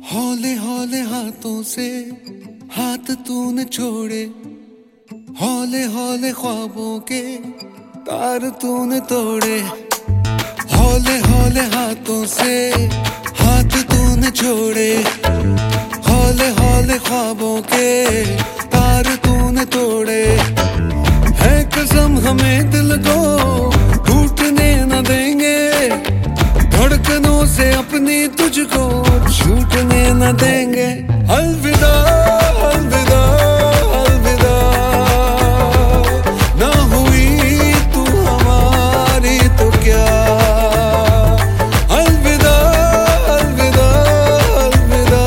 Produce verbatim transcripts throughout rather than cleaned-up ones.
हौले हौले हाथों से हाथ तूने छोड़े, हौले हौले ख्वाबों के तार तूने तोड़े। हौले हौले हाथों से हाथ तूने छोड़े, हौले हौले ख्वाबों के तार तूने तोड़े। है कसम हमें दिल को टूटने न देंगे, धड़कनों से अपनी तुझको छूटने न देंगे। अलविदा अलविदा अलविदा, ना हुई तू हमारी तो क्या। अलविदा अलविदा अलविदा,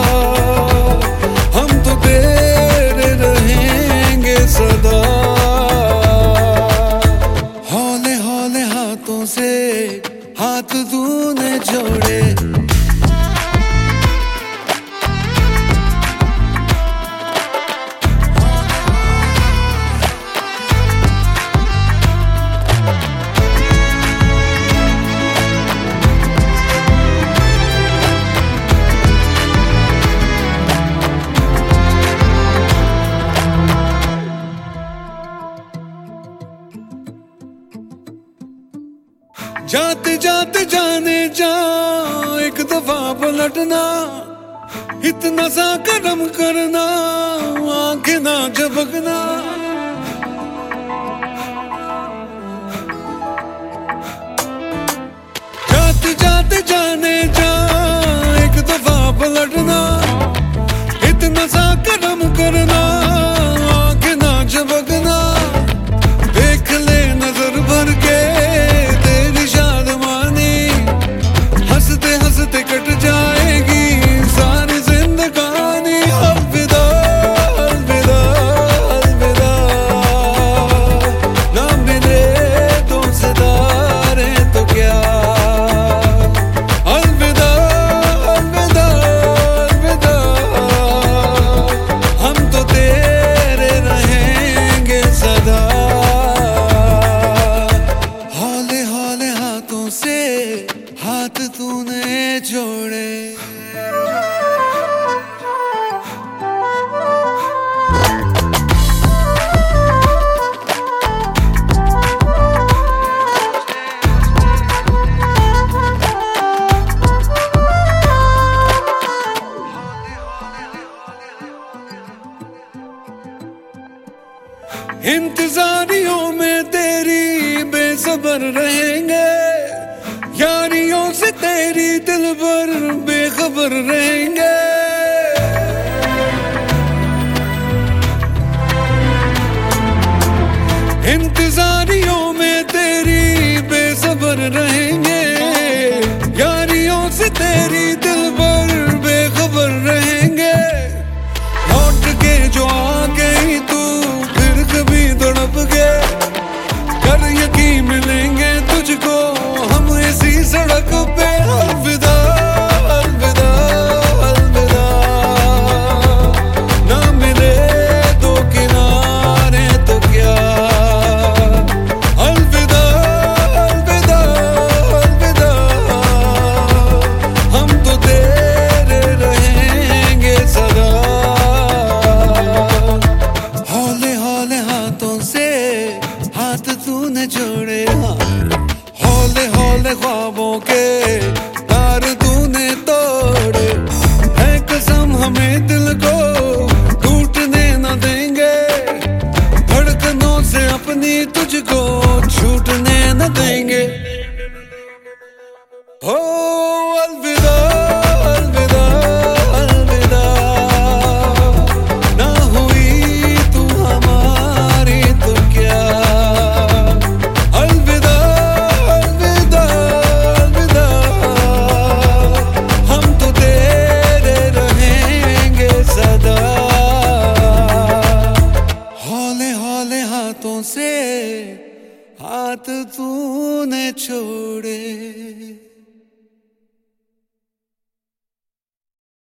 हम तो तेरे रहेंगे सदा। हौले हौले हाथों से हाथ तूने जोड़े। जाते जाते जाने जा एक दफा पलटना, इतना सा करम करना आंखें ना झपकना। जाते जाते जाने जा एक दफा पलटना, इतना सा करम करना आंखें ना झपकना। देख ले नजर भर के कट जाएगी सारी जिंदगानी। अलविदा अलविदा अलविदा, ना मिले तो सितारे तो क्या। अलविदा अलविदा अलविदा, हम तो तेरे रहेंगे सदा। हौले हौले हाथों से हाथ तूने जोड़े। इंतजारियों में तेरी बेसब्र रहेंगे, यारियों से तेरी दिल भर बेखबर रहेंगे।